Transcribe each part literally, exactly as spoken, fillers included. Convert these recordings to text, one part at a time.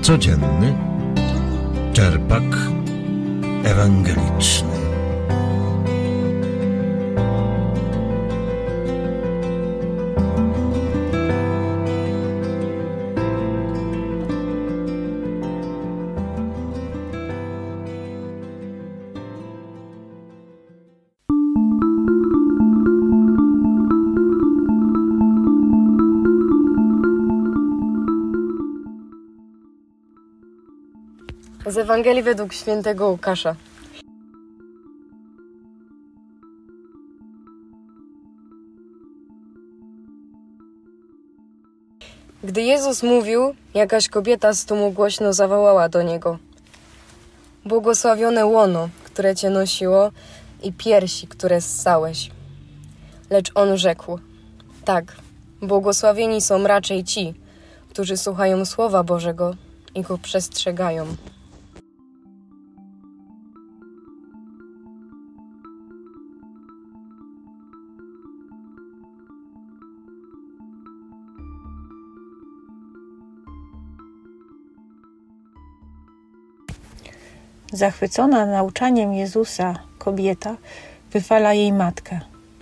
Codzienny czerpak ewangeliczny. Z Ewangelii według świętego Łukasza. Gdy Jezus mówił, jakaś kobieta z tłumu głośno zawołała do Niego: błogosławione łono, które Cię nosiło, i piersi, które ssałeś. Lecz On rzekł: tak, błogosławieni są raczej ci, którzy słuchają Słowa Bożego i go przestrzegają. Zachwycona nauczaniem Jezusa kobieta wychwala jej matkę.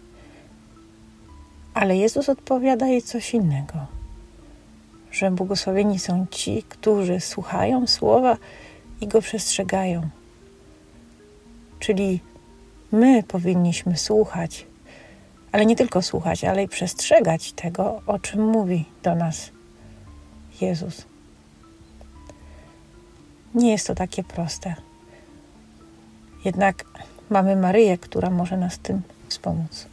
Ale Jezus odpowiada jej coś innego. Że błogosławieni są ci, którzy słuchają słowa i go przestrzegają. Czyli my powinniśmy słuchać, ale nie tylko słuchać, ale i przestrzegać tego, o czym mówi do nas Jezus. Nie jest to takie proste. Jednak mamy Maryję, która może nas w tym wspomóc.